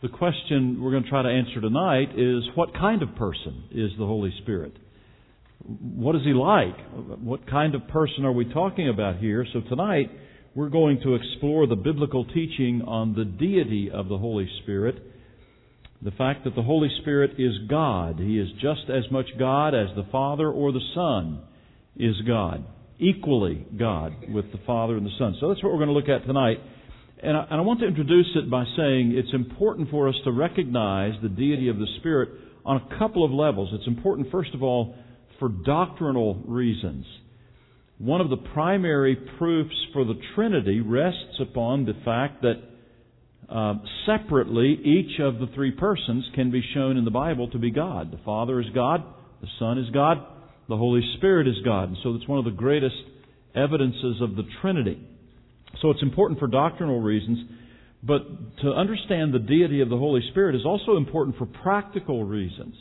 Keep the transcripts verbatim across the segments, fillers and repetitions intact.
The question we're going to try to answer tonight is, what kind of person is the Holy Spirit? What is He like? What kind of person are we talking about here? So tonight, we're going to explore the biblical teaching on the deity of the Holy Spirit. The fact that the Holy Spirit is God. He is just as much God as the Father or the Son is God. Equally God with the Father and the Son. So that's what we're going to look at tonight. And I, and I want to introduce it by saying it's important for us to recognize the deity of the Spirit on a couple of levels. It's important, first of all, for doctrinal reasons. One of the primary proofs for the Trinity rests upon the fact that uh, separately each of the three persons can be shown in the Bible to be God. The Father is God, the Son is God, the Holy Spirit is God. And so it's one of the greatest evidences of the Trinity. So it's important for doctrinal reasons, but to understand the deity of the Holy Spirit is also important for practical reasons.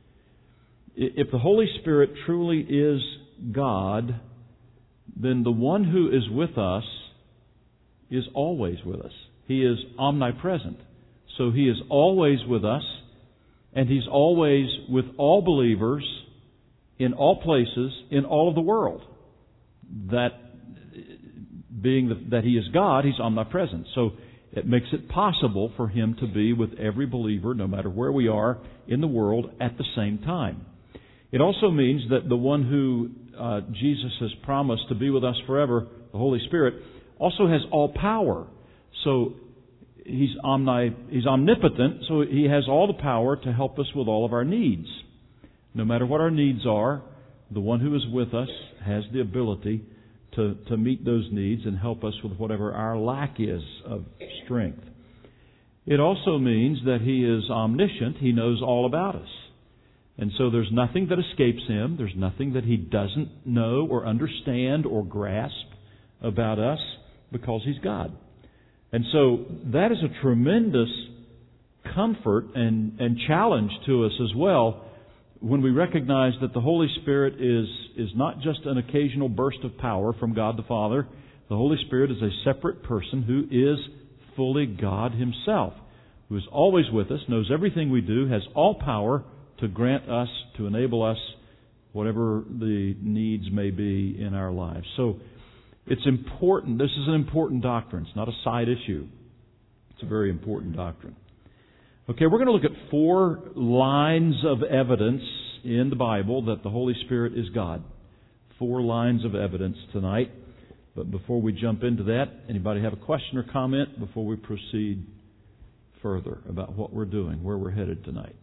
If the Holy Spirit truly is God, then the one who is with us is always with us. He is omnipresent. So He is always with us, and He's always with all believers in all places, in all of the world. That being the, that He is God, He's omnipresent. So it makes it possible for Him to be with every believer, no matter where we are in the world, at the same time. It also means that the one who uh, Jesus has promised to be with us forever, the Holy Spirit, also has all power. So He's omni, He's omnipotent, so He has all the power to help us with all of our needs. No matter what our needs are, the one who is with us has the ability to, to meet those needs and help us with whatever our lack is of strength. It also means that He is omniscient. He knows all about us. And so there's nothing that escapes Him. There's nothing that He doesn't know or understand or grasp about us because He's God. And so that is a tremendous comfort and, and challenge to us as well when we recognize that the Holy Spirit is, is not just an occasional burst of power from God the Father. The Holy Spirit is a separate person who is fully God Himself, who is always with us, knows everything we do, has all power to grant us, to enable us, whatever the needs may be in our lives. So it's important. This is an important doctrine. It's not a side issue. It's a very important doctrine. Okay, we're going to look at four lines of evidence in the Bible that the Holy Spirit is God. Four lines of evidence tonight. But before we jump into that, anybody have a question or comment before we proceed further about what we're doing, where we're headed tonight?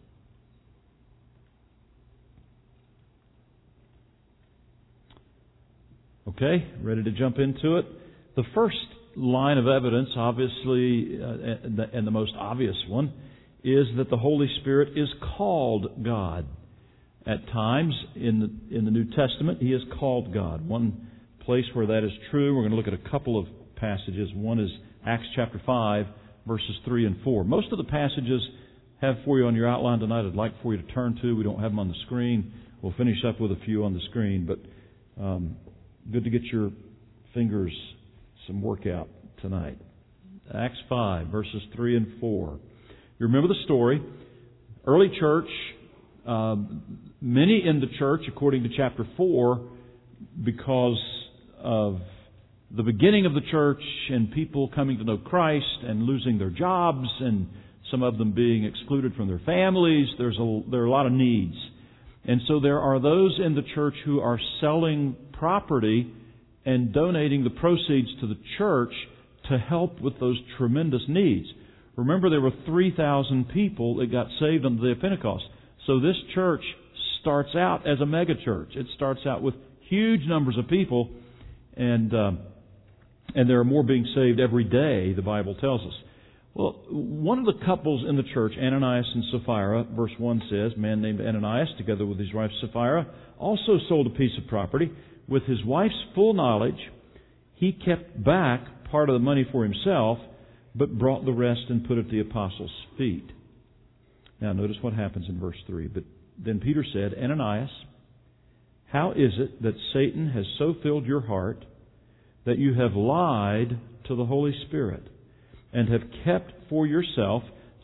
Okay, ready to jump into it? The first line of evidence, obviously, uh, and the most obvious one, is that the Holy Spirit is called God. At times in the, in the New Testament, He is called God. One place where that is true, we're going to look at a couple of passages. One is Acts chapter five, verses three and four. Most of the passages have for you on your outline tonight I'd like for you to turn to. We don't have them on the screen. We'll finish up with a few on the screen, but um, good to get your fingers some workout tonight. Acts five, verses three and four. You remember the story. Early church, uh, many in the church, according to chapter four, because of the beginning of the church and people coming to know Christ and losing their jobs and some of them being excluded from their families, there's a, there are a lot of needs. And so there are those in the church who are selling property and donating the proceeds to the church to help with those tremendous needs. Remember, there were three thousand people that got saved on the day of Pentecost. So this church starts out as a mega church. It starts out with huge numbers of people, and uh, and there are more being saved every day, the Bible tells us. Well, one of the couples in the church, Ananias and Sapphira, verse one says, a man named Ananias, together with his wife Sapphira, also sold a piece of property. With his wife's full knowledge, he kept back part of the money for himself, but brought the rest and put it at the apostles' feet. Now notice what happens in verse three. But then Peter said, Ananias, how is it that Satan has so filled your heart that you have lied to the Holy Spirit and have kept for yourself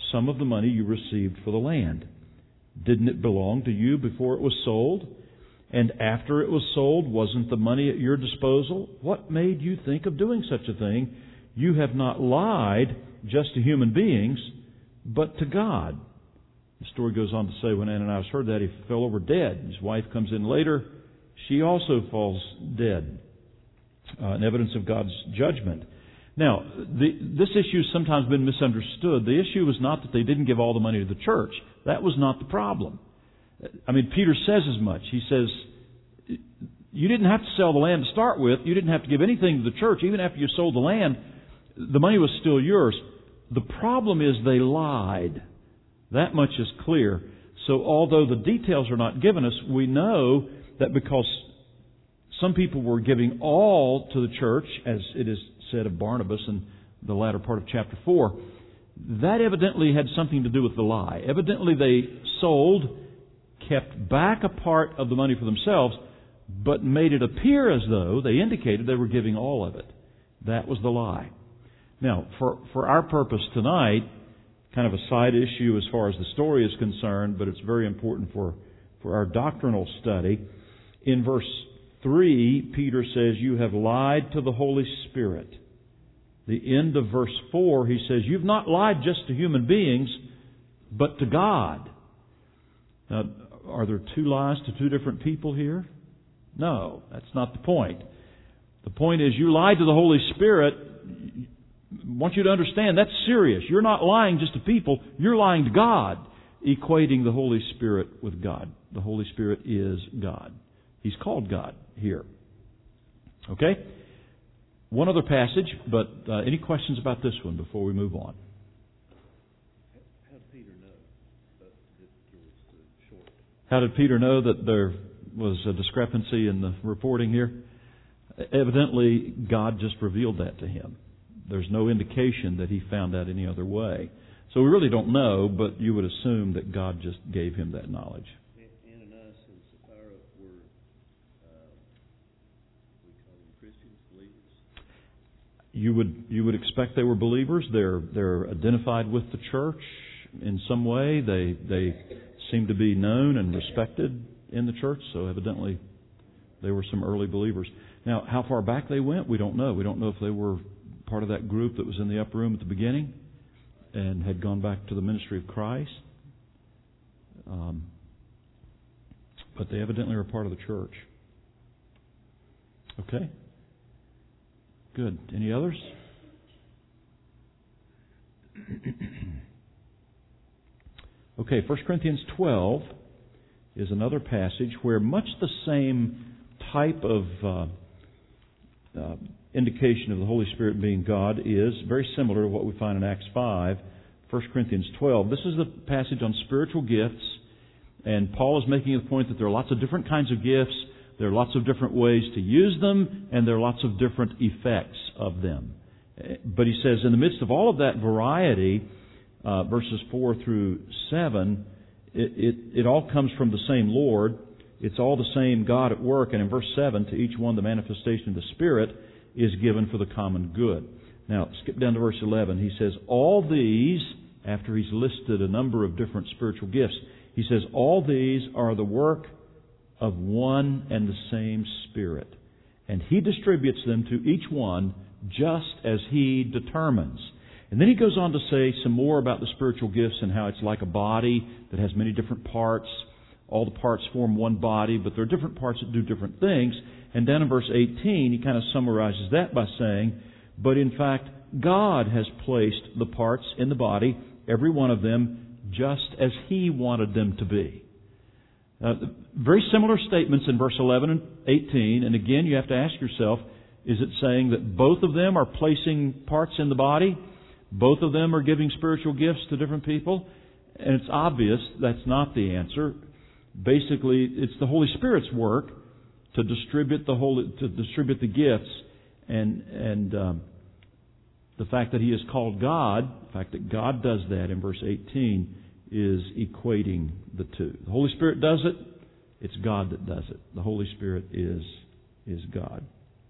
some of the money you received for the land. Didn't it belong to you before it was sold? And after it was sold, wasn't the money at your disposal? What made you think of doing such a thing? You have not lied just to human beings, but to God." The story goes on to say when Ananias heard that, he fell over dead. His wife comes in later. She also falls dead. Uh, an evidence of God's judgment. Now, the, this issue has sometimes been misunderstood. The issue was not that they didn't give all the money to the church. That was not the problem. I mean, Peter says as much. He says, you didn't have to sell the land to start with. You didn't have to give anything to the church. Even after you sold the land, the money was still yours. The problem is they lied. That much is clear. So although the details are not given us, we know that because some people were giving all to the church, as it is said of Barnabas in the latter part of chapter four, that evidently had something to do with the lie. Evidently they sold, kept back a part of the money for themselves, but made it appear as though they indicated they were giving all of it. That was the lie. Now, for, for our purpose tonight, kind of a side issue as far as the story is concerned, but it's very important for, for our doctrinal study. In verse three, Peter says, "You have lied to the Holy Spirit." The end of verse four, he says, "You've not lied just to human beings, but to God." Now, are there two lies to two different people here? No, that's not the point. The point is, you lied to the Holy Spirit. I want you to understand, that's serious. You're not lying just to people, you're lying to God, equating the Holy Spirit with God. The Holy Spirit is God. He's called God here. Okay? One other passage, but uh, any questions about this one before we move on? How did Peter know that there was the short? How did Peter know that there was a discrepancy in the reporting here? Evidently, God just revealed that to him. There's no indication that he found out any other way. So we really don't know, but you would assume that God just gave him that knowledge. Ananias and Sapphira were, uh, we call them Christians, believers? You would you would expect they were believers. They're they're identified with the church in some way. They they seem to be known and respected in the church. So evidently, they were some early believers. Now, how far back they went, we don't know. We don't know if they were part of that group that was in the upper room at the beginning and had gone back to the ministry of Christ. Um, but they evidently were part of the church. Okay? Good. Any others? Okay, First Corinthians twelve is another passage where much the same type of uh, uh, indication of the Holy Spirit being God is very similar to what we find in Acts five, First Corinthians twelve. This is the passage on spiritual gifts, and Paul is making the point that there are lots of different kinds of gifts, there are lots of different ways to use them, and there are lots of different effects of them. But he says, in the midst of all of that variety, uh, verses four through seven, it, it, it all comes from the same Lord. It's all the same God at work. And in verse seven, to each one the manifestation of the Spirit is given for the common good. Now, skip down to verse eleven. He says, all these, after he's listed a number of different spiritual gifts, he says, all these are the work of one and the same Spirit. And He distributes them to each one just as He determines. And then he goes on to say some more about the spiritual gifts and how it's like a body that has many different parts. All the parts form one body, but there are different parts that do different things. And down in verse eighteen, he kind of summarizes that by saying, but in fact, God has placed the parts in the body, every one of them, just as He wanted them to be. Uh, very similar statements in verse eleven and eighteen. And again, you have to ask yourself, is it saying that both of them are placing parts in the body? Both of them are giving spiritual gifts to different people? And it's obvious that's not the answer. Basically, it's the Holy Spirit's work to distribute the holy, to distribute the gifts, and and um, the fact that He is called God, the fact that God does that in verse eighteen, is equating the two. The Holy Spirit does it; it's God that does it. The Holy Spirit is is God.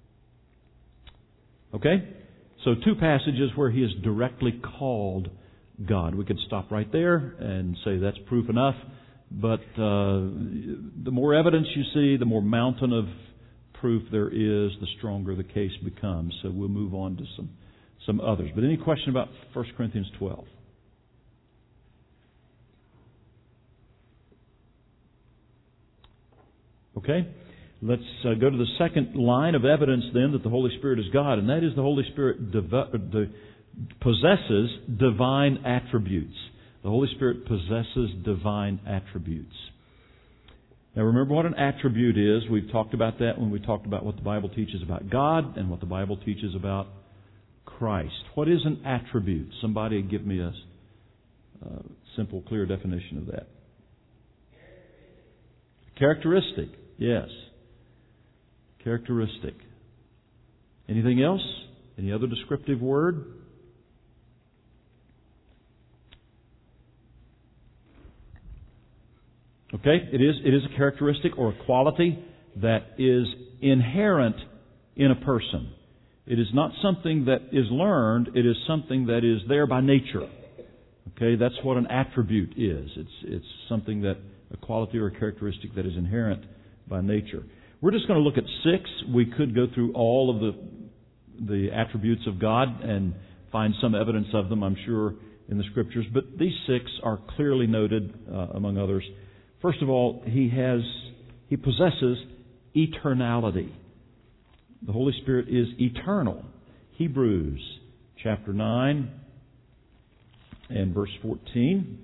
Okay, so two passages where He is directly called God. We could stop right there and say that's proof enough, but uh, the more evidence you see, the more mountain of proof there is, the stronger the case becomes. So we'll move on to some, some others. But any question about First Corinthians twelve? Okay, let's uh, go to the second line of evidence then that the Holy Spirit is God, and that is the Holy Spirit dev- de- possesses divine attributes. The Holy Spirit possesses divine attributes. Now remember what an attribute is. We've talked about that when we talked about what the Bible teaches about God and what the Bible teaches about Christ. What is an attribute? Somebody give me a uh, simple, clear definition of that. Characteristic. Yes. Characteristic. Anything else? Any other descriptive word? Okay, it is it is a characteristic or a quality that is inherent in a person. It is not something that is learned, it is something that is there by nature. Okay, that's what an attribute is. It's it's something that, a quality or a characteristic that is inherent by nature. We're just going to look at six. We could go through all of the the attributes of God and find some evidence of them, I'm sure, in the Scriptures. But these six are clearly noted, uh, among others. First of all, He has He possesses eternality. The Holy Spirit is eternal. Hebrews chapter nine and verse fourteen.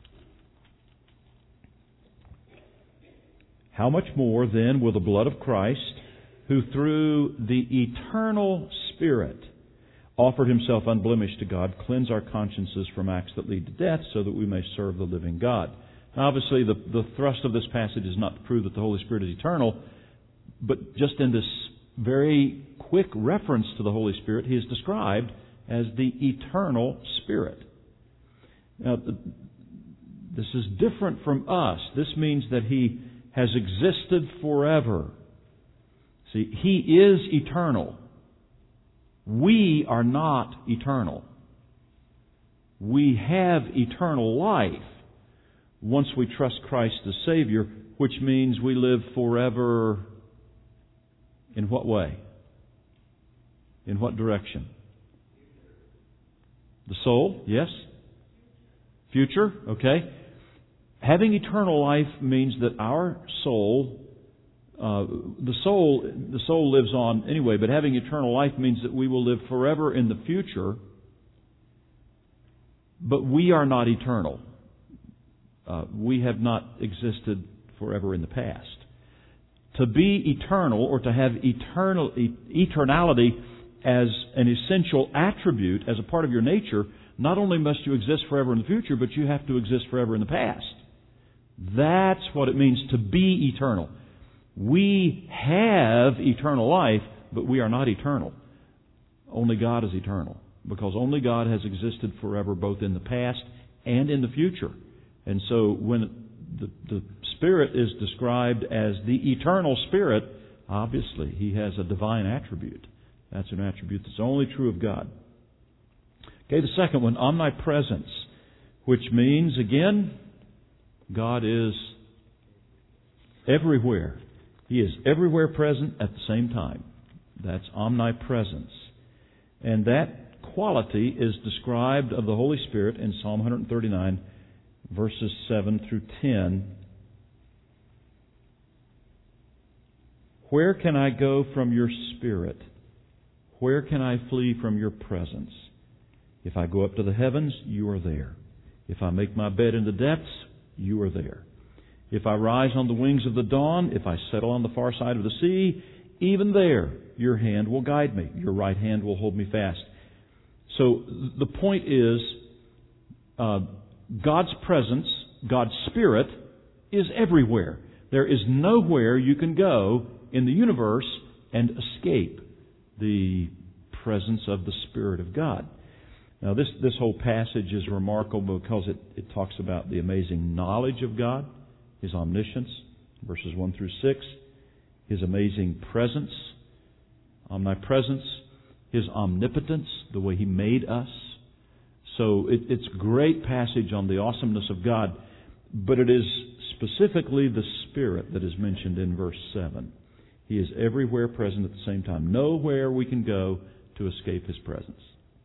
How much more then will the blood of Christ, who through the eternal Spirit offered Himself unblemished to God, cleanse our consciences from acts that lead to death, so that we may serve the living God? Now, obviously, the, the thrust of this passage is not to prove that the Holy Spirit is eternal, but just in this very quick reference to the Holy Spirit, He is described as the eternal Spirit. Now, this is different from us. This means that He has existed forever. See, He is eternal. We are not eternal. We have eternal life once we trust Christ as Savior, which means we live forever. In what way? In what direction? The soul, yes. Future, okay. Having eternal life means that our soul, uh, the soul, the soul lives on anyway, but having eternal life means that we will live forever in the future, but we are not eternal. Uh, we have not existed forever in the past. To be eternal, or to have eternal eternality as an essential attribute, as a part of your nature, not only must you exist forever in the future, but you have to exist forever in the past. That's what it means to be eternal. We have eternal life, but we are not eternal. Only God is eternal, because only God has existed forever, both in the past and in the future. And so when the, the Spirit is described as the eternal Spirit, obviously He has a divine attribute. That's an attribute that's only true of God. Okay, the second one, omnipresence, which means, again, God is everywhere. He is everywhere present at the same time. That's omnipresence. And that quality is described of the Holy Spirit in Psalm one thirty-nine, verses seven through ten. Where can I go from your Spirit? Where can I flee from your presence? If I go up to the heavens, you are there. If I make my bed in the depths, you are there. If I rise on the wings of the dawn, if I settle on the far side of the sea, even there your hand will guide me. Your right hand will hold me fast. So the point is, uh, God's presence, God's Spirit, is everywhere. There is nowhere you can go in the universe and escape the presence of the Spirit of God. Now, this, this whole passage is remarkable because it, it talks about the amazing knowledge of God, His omniscience, verses one through six, His amazing presence, omnipresence, His omnipotence, the way He made us, So it, it's a great passage on the awesomeness of God, but it is specifically the Spirit that is mentioned in verse seven. He is everywhere present at the same time. Nowhere we can go to escape His presence.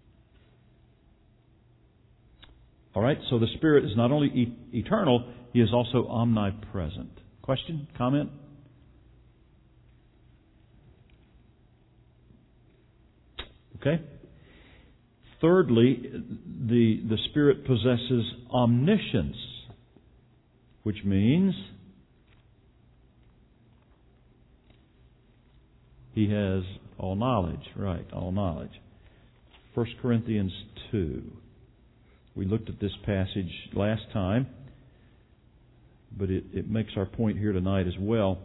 All right, so the Spirit is not only e- eternal, He is also omnipresent. Question? Comment? Okay. Thirdly, the, the Spirit possesses omniscience, which means He has all knowledge. Right, all knowledge. First Corinthians two. We looked at this passage last time, but it, it makes our point here tonight as well.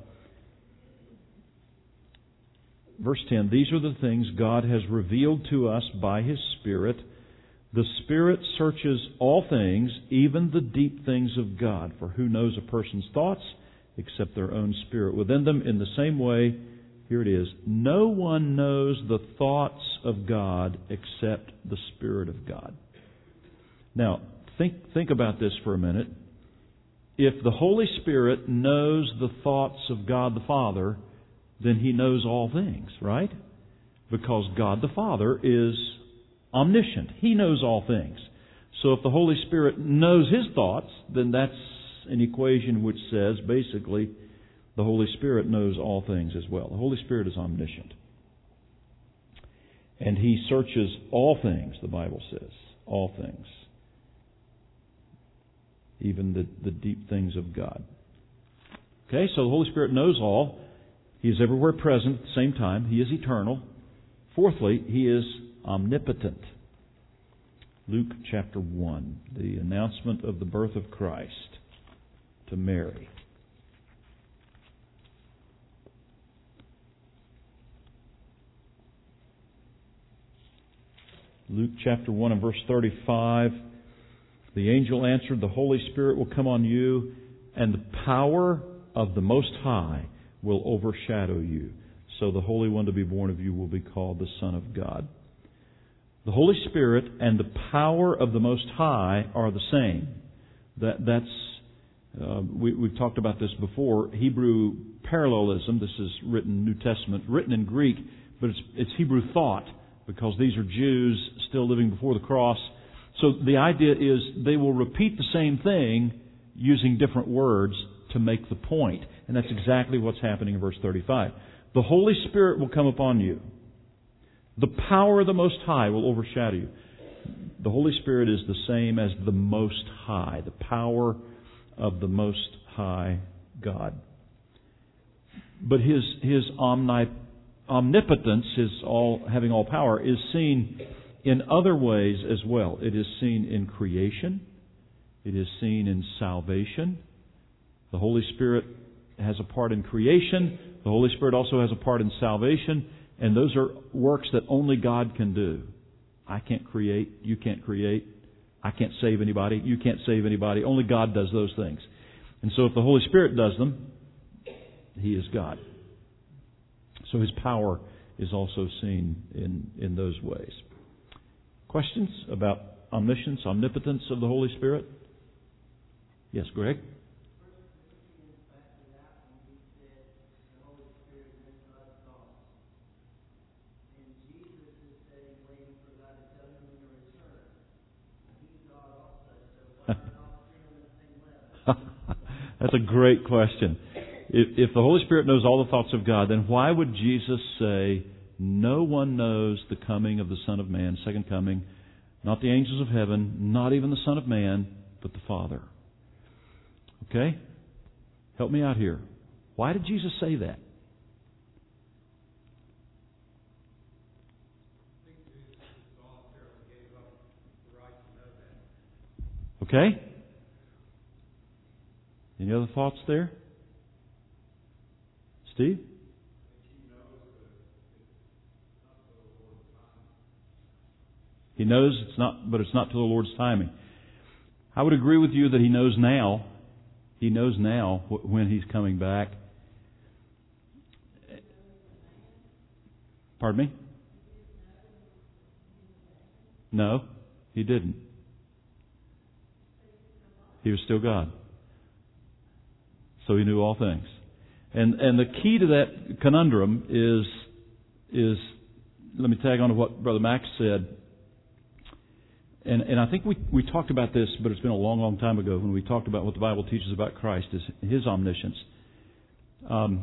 Verse ten, these are the things God has revealed to us by His Spirit. The Spirit searches all things, even the deep things of God. For who knows a person's thoughts except their own spirit within them? In the same way, here it is, no one knows the thoughts of God except the Spirit of God. Now, think think about this for a minute. If the Holy Spirit knows the thoughts of God the Father, then He knows all things, right? Because God the Father is omniscient. He knows all things. So if the Holy Spirit knows His thoughts, then that's an equation which says, basically, the Holy Spirit knows all things as well. The Holy Spirit is omniscient. And He searches all things, the Bible says. All things. Even the, the deep things of God. Okay, so the Holy Spirit knows all. He is everywhere present at the same time. He is eternal. Fourthly, He is omnipotent. Luke chapter one, the announcement of the birth of Christ to Mary. Luke chapter one and verse thirty-five. The angel answered, the Holy Spirit will come on you, and the power of the Most High will overshadow you. So the Holy One to be born of you will be called the Son of God. The Holy Spirit and the power of the Most High are the same. That that's uh, we, we've talked about this before. Hebrew parallelism. This is written New Testament, written in Greek, but it's, it's Hebrew thought because these are Jews still living before the cross. So the idea is they will repeat the same thing using different words to make the point. And that's exactly what's happening in verse thirty-five. The Holy Spirit will come upon you. The power of the Most High will overshadow you. The Holy Spirit is the same as the Most High, the power of the Most High God. But His His omni, omnipotence, His all having all power, is seen in other ways as well. It is seen in creation. It is seen in salvation. The Holy Spirit has a part in creation. The Holy Spirit also has a part in salvation. And those are works that only God can do. I can't create. You can't create. I can't save anybody. You can't save anybody. Only God does those things. And so if the Holy Spirit does them, He is God. So His power is also seen in, in those ways. Questions about omniscience, omnipotence of the Holy Spirit? Yes, Greg? That's a great question. If, if the Holy Spirit knows all the thoughts of God, then why would Jesus say, no one knows the coming of the Son of Man, second coming, not the angels of heaven, not even the Son of Man, but the Father? Okay? Help me out here. Why did Jesus say that? Okay? Any other thoughts there? Steve? He knows it's not, but it's not to the Lord's timing. I would agree with you that He knows now. He knows now when He's coming back. Pardon me? No, He didn't. He was still God. So He knew all things. And and the key to that conundrum is, is let me tag on to what Brother Max said. And and I think we, we talked about this, but it's been a long, long time ago when we talked about what the Bible teaches about Christ, is His omniscience. Um,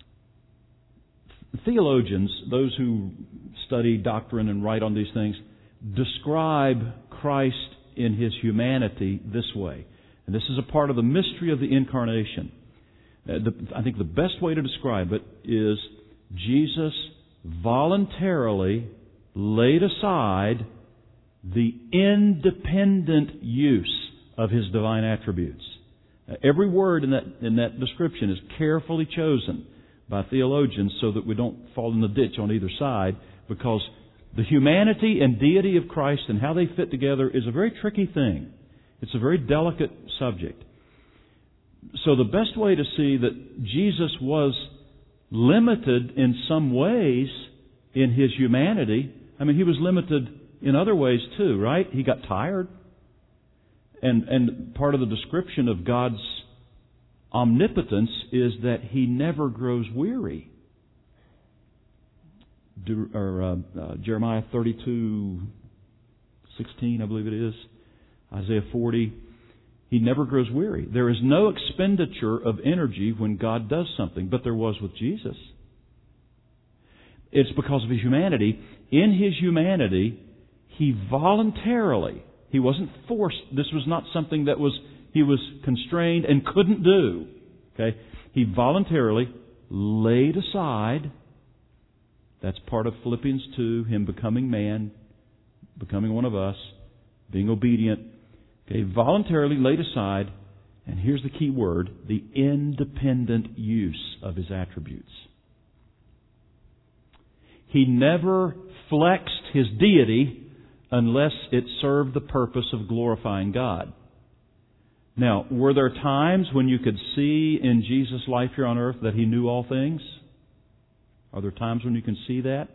theologians, those who study doctrine and write on these things, describe Christ in His humanity this way. And this is a part of the mystery of the Incarnation. Uh, the, I think the best way to describe it is Jesus voluntarily laid aside the independent use of His divine attributes. Uh, every word in that in that description is carefully chosen by theologians so that we don't fall in the ditch on either side, because the humanity and deity of Christ and how they fit together is a very tricky thing. It's a very delicate subject. So the best way to see that Jesus was limited in some ways in His humanity, I mean, He was limited in other ways too, right? He got tired. And, and part of the description of God's omnipotence is that He never grows weary. Do, or, uh, uh, Jeremiah thirty-two sixteen, I believe it is. Isaiah forty. He never grows weary. There is no expenditure of energy when God does something, but there was with Jesus. It's because of His humanity. In His humanity, He voluntarily, He wasn't forced. This was not something that was He was constrained and couldn't do. Okay? He voluntarily laid aside. That's part of Philippians two, Him becoming man, becoming one of us, being obedient. Okay, voluntarily laid aside, and here's the key word, the independent use of His attributes. He never flexed His deity unless it served the purpose of glorifying God. Now, were there times when you could see in Jesus' life here on earth that He knew all things? Are there times when you can see that?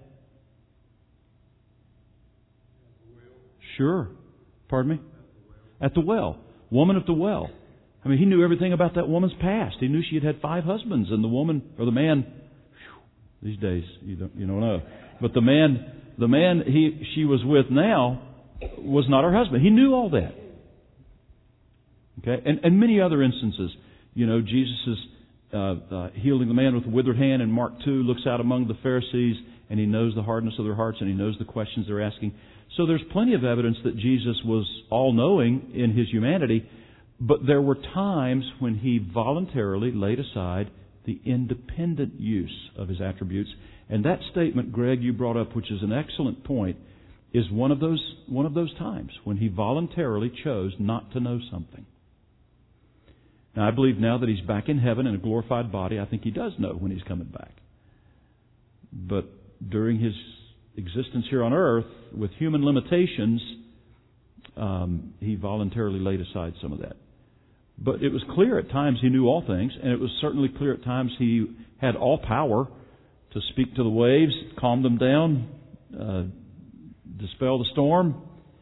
Sure. Pardon me? At the well. Woman at the well. I mean, He knew everything about that woman's past. He knew she had had five husbands, and the woman, or the man, whew, these days, you don't, you don't know. But the man, the man he, she was with now was not her husband. He knew all that. Okay? And, and many other instances. You know, Jesus is uh, uh, healing the man with the withered hand in Mark two, looks out among the Pharisees, and He knows the hardness of their hearts, and He knows the questions they're asking. So there's plenty of evidence that Jesus was all-knowing in His humanity, but there were times when He voluntarily laid aside the independent use of His attributes. And that statement, Greg, you brought up, which is an excellent point, is one of those one of those times when He voluntarily chose not to know something. Now, I believe now that He's back in heaven in a glorified body, I think He does know when He's coming back. But during His existence here on earth, with human limitations, um, He voluntarily laid aside some of that. But it was clear at times He knew all things, and it was certainly clear at times He had all power to speak to the waves, calm them down, uh, dispel the storm.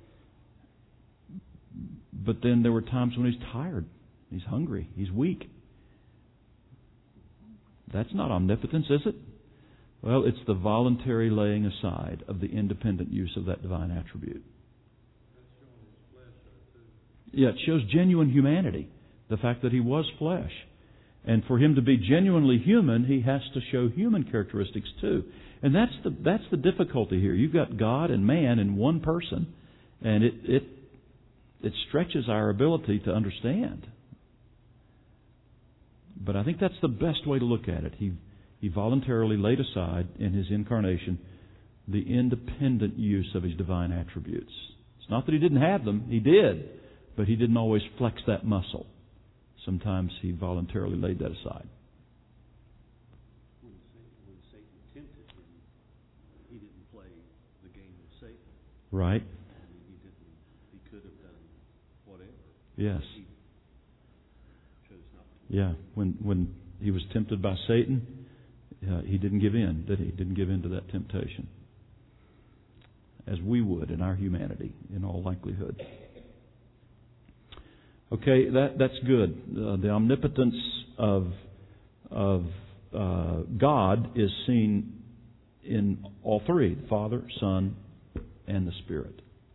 But then there were times when He's tired, He's hungry, He's weak. That's not omnipotence, is it? Well, it's the voluntary laying aside of the independent use of that divine attribute. Yeah, it shows genuine humanity, the fact that He was flesh. And for Him to be genuinely human, He has to show human characteristics too. And that's the that's the difficulty here. You've got God and man in one person, and it it it stretches our ability to understand. But I think that's the best way to look at it. He He voluntarily laid aside in His incarnation the independent use of His divine attributes. It's not that He didn't have them. He did. But He didn't always flex that muscle. Sometimes He voluntarily laid that aside. When Satan, when Satan tempted Him, He didn't play the game of Satan. Right. I mean, he didn't. He could have done whatever. Yes. He chose not to. Yeah. When when He was tempted by Satan, Uh, he didn't give in, did he? He didn't give in to that temptation. As we would in our humanity, in all likelihood. Okay, that that's good. Uh, the omnipotence of of uh, God is seen in all three: the Father, Son, and the Spirit.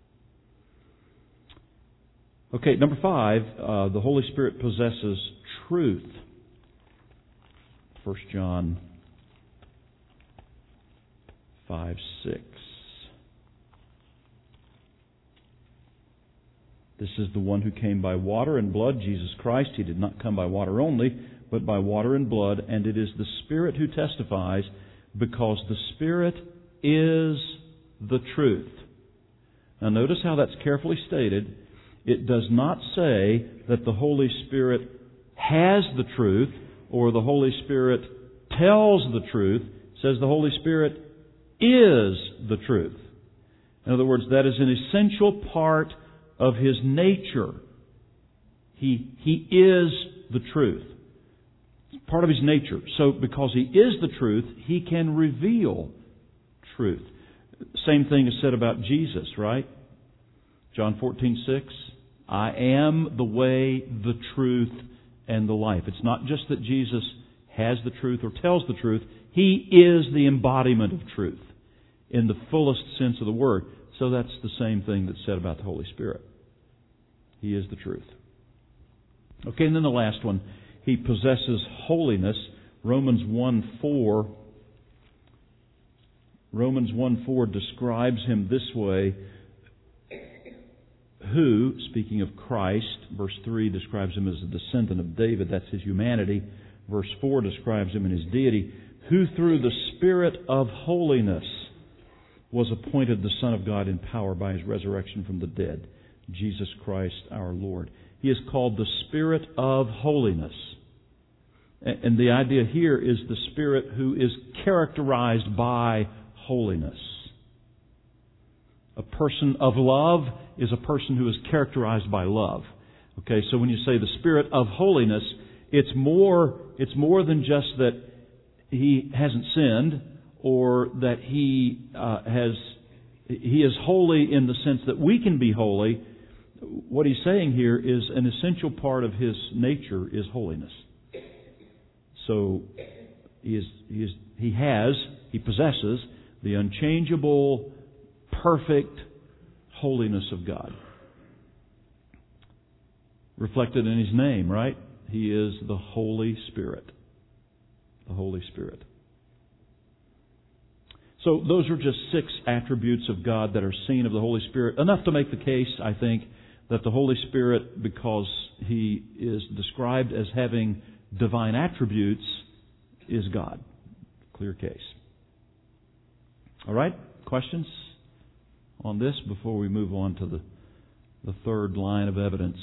Okay, number five, uh, the Holy Spirit possesses truth. First John five six. This is the one who came by water and blood, Jesus Christ. He did not come by water only, but by water and blood. And it is the Spirit who testifies, because the Spirit is the truth. Now notice how that's carefully stated. It does not say that the Holy Spirit has the truth or the Holy Spirit tells the truth. It says the Holy Spirit is the truth. In other words, that is an essential part of His nature. He, he is the truth. It's part of His nature. So because He is the truth, He can reveal truth. Same thing is said about Jesus, right? John fourteen six. I am the way, the truth, and the life. It's not just that Jesus has the truth or tells the truth. He is the embodiment of truth in the fullest sense of the word. So that's the same thing that's said about the Holy Spirit. He is the truth. Okay, and then the last one. He possesses holiness. Romans one four. Romans one four describes Him this way. Who, speaking of Christ, verse three describes Him as a descendant of David. That's His humanity. Verse four describes Him in His deity. Who through the Spirit of holiness was appointed the Son of God in power by His resurrection from the dead, Jesus Christ our Lord. He is called the Spirit of holiness. And the idea here is the Spirit who is characterized by holiness. A person of love is a person who is characterized by love. Okay, so when you say the Spirit of holiness, it's more, it's more than just that He hasn't sinned or that He uh, has, He is holy in the sense that we can be holy. What He's saying here is an essential part of His nature is holiness. So He is, He is, He has, He possesses the unchangeable, perfect holiness of God. Reflected in His name, right? He is the Holy Spirit. The Holy Spirit. So those are just six attributes of God that are seen of the Holy Spirit. Enough to make the case, I think, that the Holy Spirit, because He is described as having divine attributes, is God. Clear case. All right? Questions on this before we move on to the, the third line of evidence?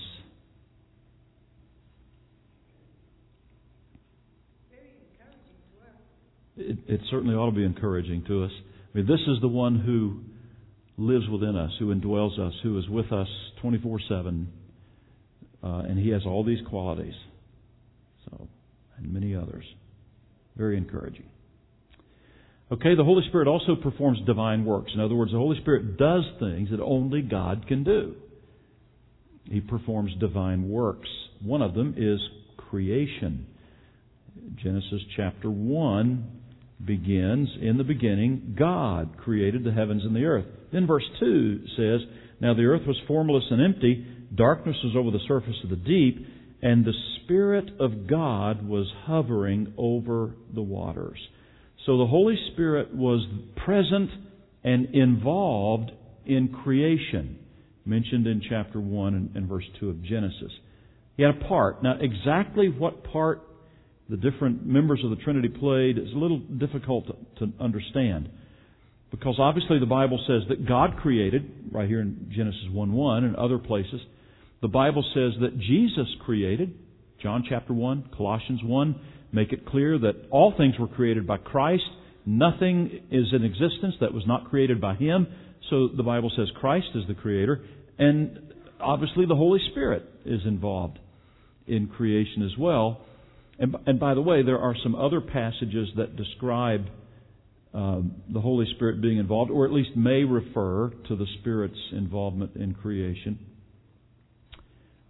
It, it certainly ought to be encouraging to us. I mean, this is the one who lives within us, who indwells us, who is with us twenty-four seven, uh, and He has all these qualities. So, and many others. Very encouraging. Okay, the Holy Spirit also performs divine works. In other words, the Holy Spirit does things that only God can do. He performs divine works. One of them is creation. Genesis chapter one begins, in the beginning, God created the heavens and the earth. Then verse two says, Now the earth was formless and empty, darkness was over the surface of the deep, and the Spirit of God was hovering over the waters. So the Holy Spirit was present and involved in creation, mentioned in chapter one and, and verse two of Genesis. He had a part. Now, exactly what part the different members of the Trinity played is a little difficult to, to understand. Because obviously the Bible says that God created, right here in Genesis one one and other places. The Bible says that Jesus created, John chapter one, Colossians one, make it clear that all things were created by Christ. Nothing is in existence that was not created by Him. So the Bible says Christ is the Creator. And obviously the Holy Spirit is involved in creation as well. And, and by the way, there are some other passages that describe um, the Holy Spirit being involved, or at least may refer to the Spirit's involvement in creation.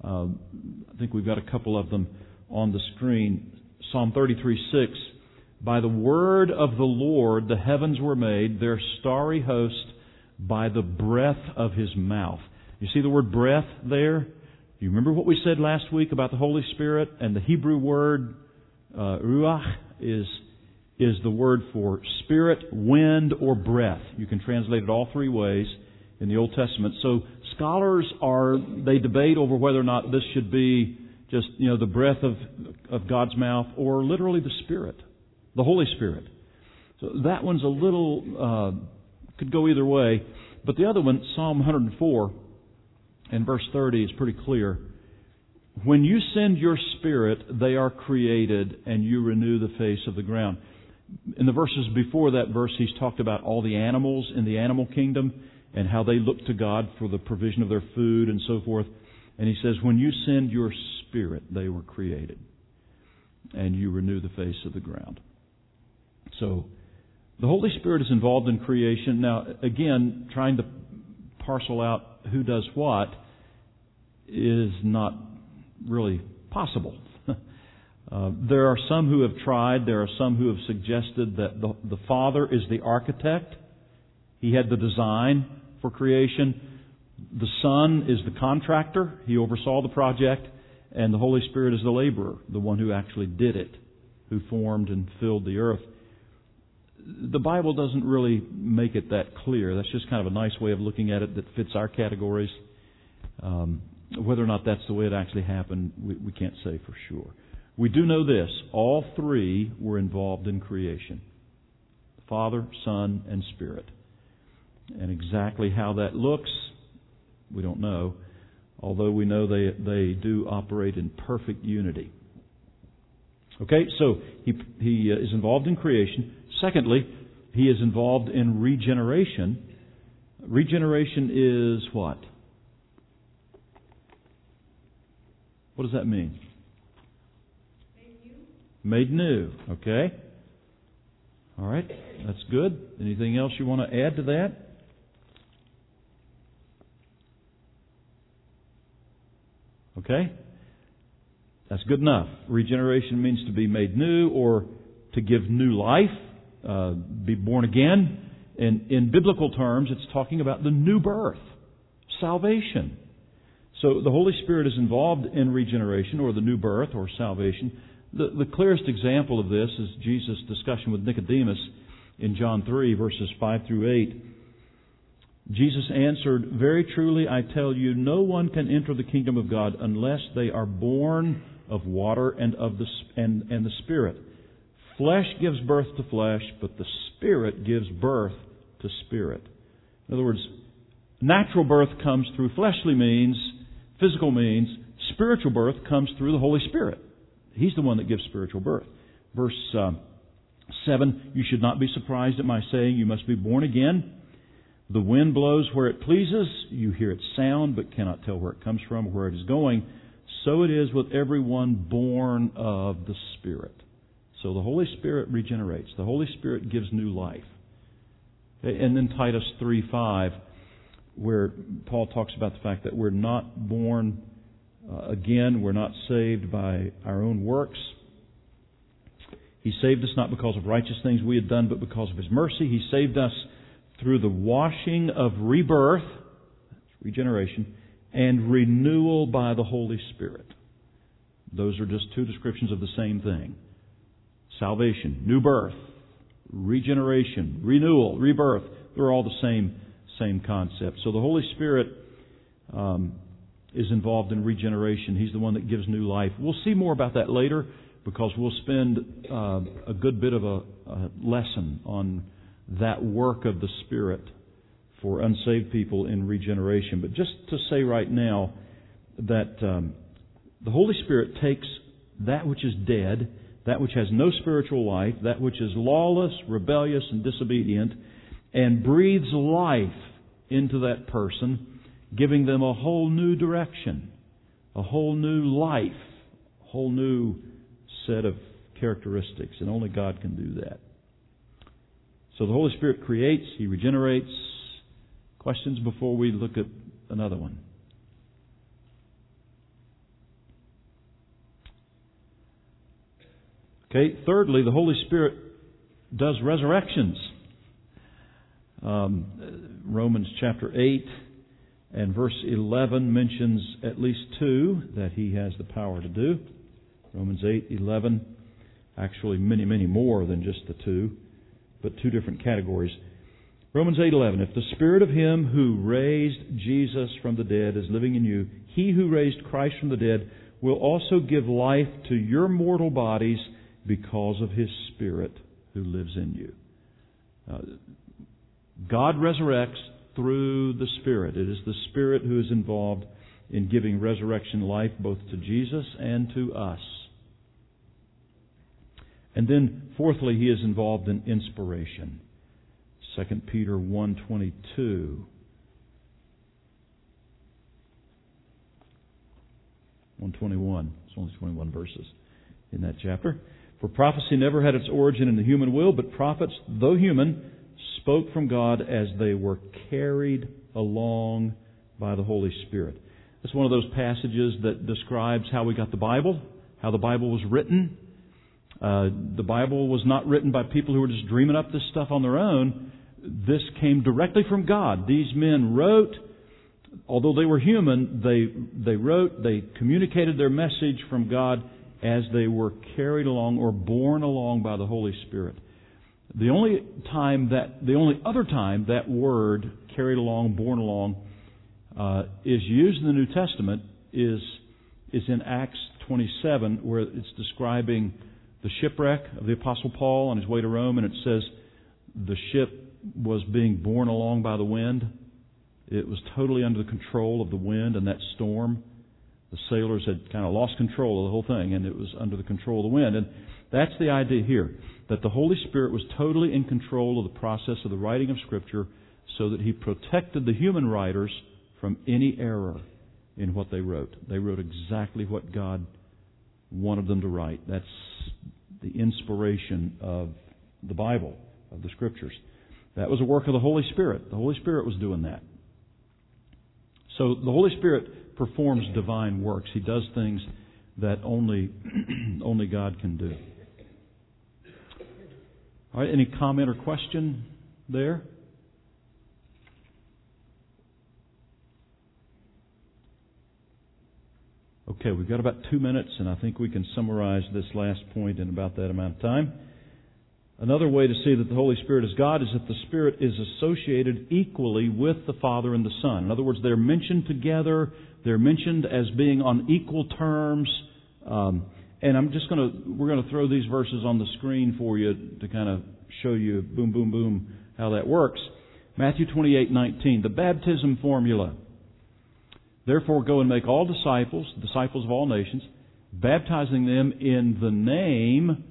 Um, I think we've got a couple of them on the screen. Psalm thirty-three six. By the word of the Lord the heavens were made, their starry host by the breath of His mouth. You see the word breath there? You remember what we said last week about the Holy Spirit? And the Hebrew word uh, ruach is, is the word for spirit, wind, or breath. You can translate it all three ways in the Old Testament. So scholars are, they debate over whether or not this should be just, you know, the breath of, of God's mouth or literally the Spirit, the Holy Spirit. So that one's a little, uh, could go either way. But the other one, Psalm one hundred four and verse thirty is pretty clear. When you send your Spirit, they are created and you renew the face of the ground. In the verses before that verse, he's talked about all the animals in the animal kingdom and how they look to God for the provision of their food and so forth. And he says, when you send your Spirit, they were created and you renew the face of the ground. So, the Holy Spirit is involved in creation. Now, again, trying to parcel out who does what is not really possible. uh, there are some who have tried. There are some who have suggested that the, the Father is the architect. He had the design for creation. The Son is the contractor. He oversaw the project. And the Holy Spirit is the laborer, the one who actually did it, who formed and filled the earth. The Bible doesn't really make it that clear. That's just kind of a nice way of looking at it that fits our categories. Um, whether or not that's the way it actually happened, we, we can't say for sure. We do know this. All three were involved in creation. Father, Son, and Spirit. And exactly how that looks, we don't know. Although we know they, they do operate in perfect unity. Okay, so he, he is involved in creation. Secondly, He is involved in regeneration. Regeneration is what? What does that mean? Made new. Made new, okay. All right, that's good. Anything else you want to add to that? Okay. That's good enough. Regeneration means to be made new or to give new life, uh, be born again. And in biblical terms, it's talking about the new birth, salvation. So the Holy Spirit is involved in regeneration or the new birth or salvation. The, the clearest example of this is Jesus' discussion with Nicodemus in John three, verses five through eight. Jesus answered, "Very truly I tell you, no one can enter the kingdom of God unless they are born of water and of the and, and the Spirit. Flesh gives birth to flesh, but the Spirit gives birth to spirit." In other words, natural birth comes through fleshly means, physical means. Spiritual birth comes through the Holy Spirit. He's the one that gives spiritual birth. Verse uh, seven, "You should not be surprised at my saying, you must be born again. The wind blows where it pleases. You hear its sound, but cannot tell where it comes from or where it is going. So it is with everyone born of the Spirit." So the Holy Spirit regenerates. The Holy Spirit gives new life. And then Titus three five, where Paul talks about the fact that we're not born uh, again, we're not saved by our own works. He saved us not because of righteous things we had done, but because of His mercy. He saved us through the washing of rebirth, regeneration, and renewal by the Holy Spirit. Those are just two descriptions of the same thing. Salvation, new birth, regeneration, renewal, rebirth. They're all the same, same concept. So the Holy Spirit um, is involved in regeneration. He's the one that gives new life. We'll see more about that later because we'll spend uh, a good bit of a, a lesson on that work of the Spirit for unsaved people in regeneration. But just to say right now that um, the Holy Spirit takes that which is dead, that which has no spiritual life, that which is lawless, rebellious, and disobedient, and breathes life into that person, giving them a whole new direction, a whole new life, a whole new set of characteristics. And only God can do that. So the Holy Spirit creates, He regenerates. Questions before we look at another one? Okay, thirdly, the Holy Spirit does resurrections. Um, Romans chapter eight and verse eleven mentions at least two that He has the power to do. Romans eight eleven, actually many, many more than just the two, but two different categories. Romans eight eleven, if the Spirit of Him who raised Jesus from the dead is living in you, He who raised Christ from the dead will also give life to your mortal bodies because of His Spirit who lives in you. Uh, God resurrects through the Spirit. It is the Spirit who is involved in giving resurrection life both to Jesus and to us. And then, fourthly, He is involved in inspiration. Second Peter one twenty-two. one twenty-one. It's only twenty-one verses in that chapter. For prophecy never had its origin in the human will, but prophets, though human, spoke from God as they were carried along by the Holy Spirit. It's one of those passages that describes how we got the Bible, how the Bible was written. Uh, the Bible was not written by people who were just dreaming up this stuff on their own. This came directly from God. These men wrote, although they were human, they they wrote, they communicated their message from God as they were carried along or borne along by the Holy Spirit. The only time that, the only other time that word, carried along, borne along, uh, is used in the New Testament is is in Acts twenty-seven, where it's describing the shipwreck of the Apostle Paul on his way to Rome, and it says the ship was being borne along by the wind. It was totally under the control of the wind and that storm. The sailors had kind of lost control of the whole thing, and it was under the control of the wind. And that's the idea here, that the Holy Spirit was totally in control of the process of the writing of Scripture so that He protected the human writers from any error in what they wrote. They wrote exactly what God wanted them to write. That's the inspiration of the Bible, of the Scriptures. That was a work of the Holy Spirit. The Holy Spirit was doing that. So the Holy Spirit performs divine works. He does things that only only God can do. All right, any comment or question there? Okay, we've got about two minutes, and I think we can summarize this last point in about that amount of time. Another way to see that the Holy Spirit is God is that the Spirit is associated equally with the Father and the Son. In other words, they're mentioned together. They're mentioned as being on equal terms. Um, and I'm just going to, we're going to throw these verses on the screen for you to kind of show you, boom, boom, boom, how that works. Matthew twenty-eight nineteen, the baptism formula. Therefore, go and make all disciples, disciples of all nations, baptizing them in the name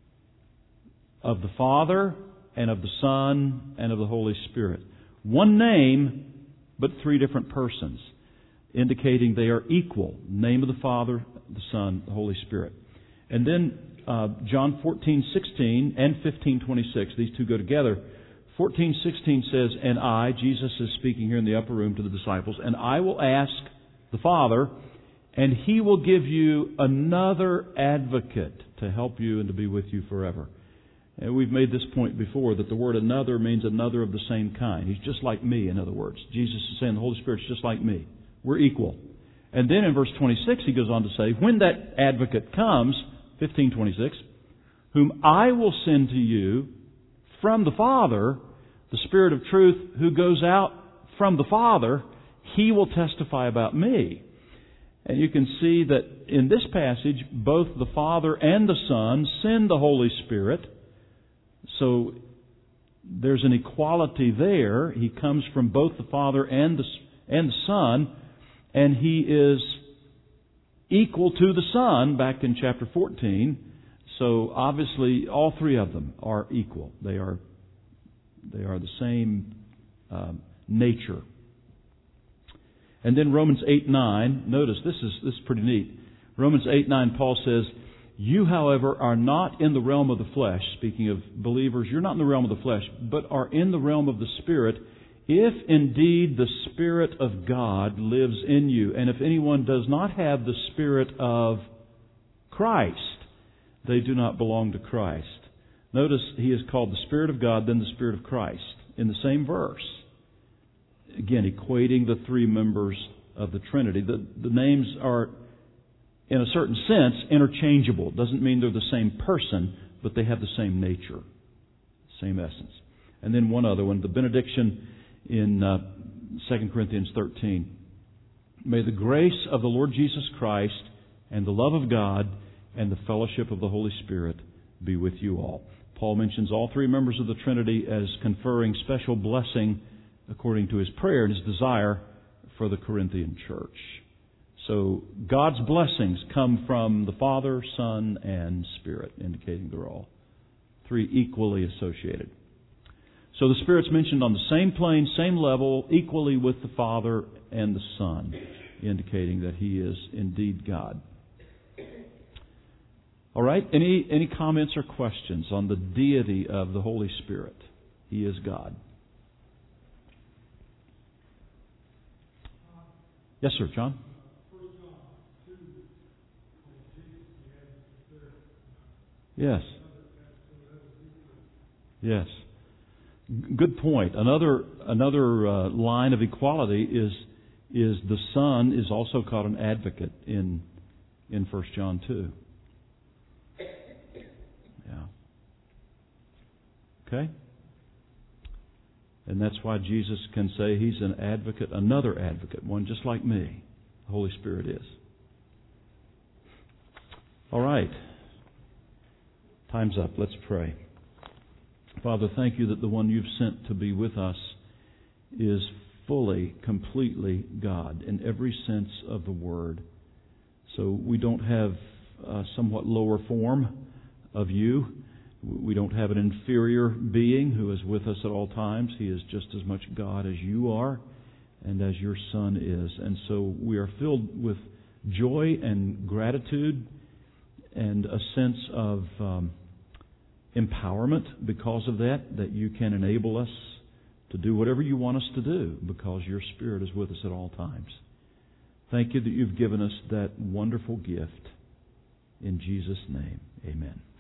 of the Father and of the Son and of the Holy Spirit. One name, but three different persons, indicating they are equal. Name of the Father, the Son, the Holy Spirit. And then uh, John fourteen sixteen and fifteen twenty-six, these two go together. fourteen sixteen says, and I, Jesus is speaking here in the upper room to the disciples, and I will ask the Father, and He will give you another advocate to help you and to be with you forever. And we've made this point before, that the word another means another of the same kind. He's just like me, in other words. Jesus is saying the Holy Spirit's just like me. We're equal. And then in verse twenty-six, he goes on to say, when that advocate comes, fifteen twenty-six, whom I will send to you from the Father, the Spirit of truth who goes out from the Father, He will testify about me. And you can see that in this passage, both the Father and the Son send the Holy Spirit. So there's an equality there. He comes from both the Father and the, and the Son, and He is equal to the Son back in chapter fourteen. So obviously all three of them are equal. They are they are the same um, nature. And then Romans eight nine, notice this is this is pretty neat. Romans eight nine, Paul says, you, however, are not in the realm of the flesh. Speaking of believers, you're not in the realm of the flesh, but are in the realm of the Spirit, if indeed the Spirit of God lives in you. And if anyone does not have the Spirit of Christ, they do not belong to Christ. Notice he is called the Spirit of God, then the Spirit of Christ, in the same verse. Again, equating the three members of the Trinity. The, the names are, in a certain sense, interchangeable. It doesn't mean they're the same person, but they have the same nature, same essence. And then one other one, the benediction in uh, Second Corinthians thirteen. May the grace of the Lord Jesus Christ and the love of God and the fellowship of the Holy Spirit be with you all. Paul mentions all three members of the Trinity as conferring special blessing according to his prayer and his desire for the Corinthian church. So God's blessings come from the Father, Son, and Spirit, indicating they're all three equally associated. So the Spirit's mentioned on the same plane, same level, equally with the Father and the Son, indicating that He is indeed God. All right, any any comments or questions on the deity of the Holy Spirit? He is God. Yes, sir, John? Yes. Yes. Good point. Another another uh, line of equality is is the Son is also called an advocate in in First John two. Yeah. Okay. And that's why Jesus can say He's an advocate, another advocate, one just like me. The Holy Spirit is. All right. Time's up. Let's pray. Father, thank you that the one you've sent to be with us is fully, completely God in every sense of the word. So we don't have a somewhat lower form of you. We don't have an inferior being who is with us at all times. He is just as much God as you are and as your Son is. And so we are filled with joy and gratitude and a sense of um, empowerment because of that, that you can enable us to do whatever you want us to do because your Spirit is with us at all times. Thank you that you've given us that wonderful gift. In Jesus' name, amen.